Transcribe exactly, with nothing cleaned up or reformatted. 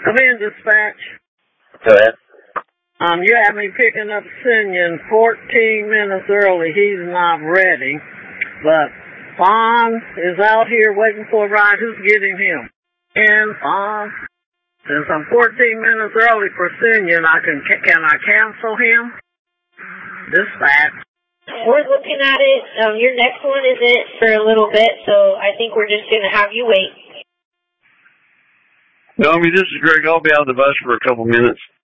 Come in, dispatch. Go ahead. Um, you have me picking up Sinian fourteen minutes early. He's not ready. But Fawn is out here waiting for a ride. Who's getting him? And Fawn, since I'm fourteen minutes early for Sinian, I can, can I cancel him? Dispatch. We're looking at it. Um, your next one isn't for a little bit, so I think we're just going to have you wait. No, I mean, this is Greg. I'll be out of the bus for a couple minutes.